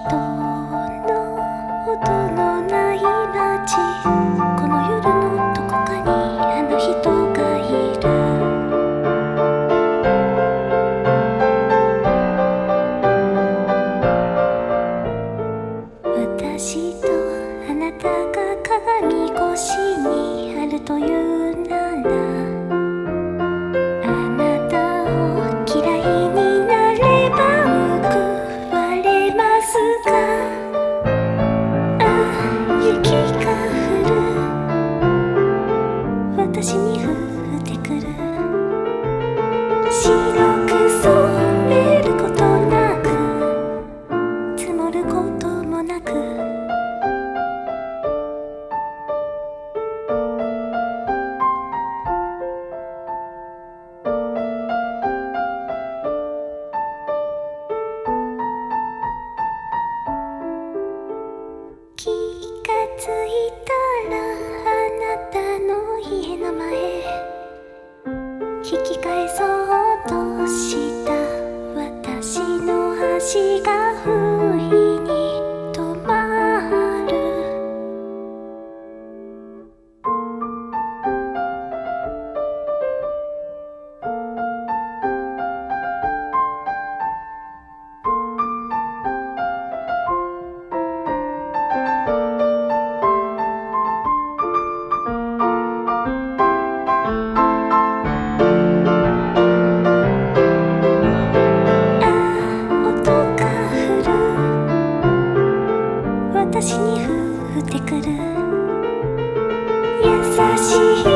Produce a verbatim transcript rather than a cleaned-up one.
人の音のない街、この夜のどこかにあの人がいる。私とあなたが鏡越しにあるというなら、私に降ってくる。白く染めることなく、積もることもなく、気がついたらあなたの家の前、引き返そうとした私の足が不意に止まる。私に降ってくる優しい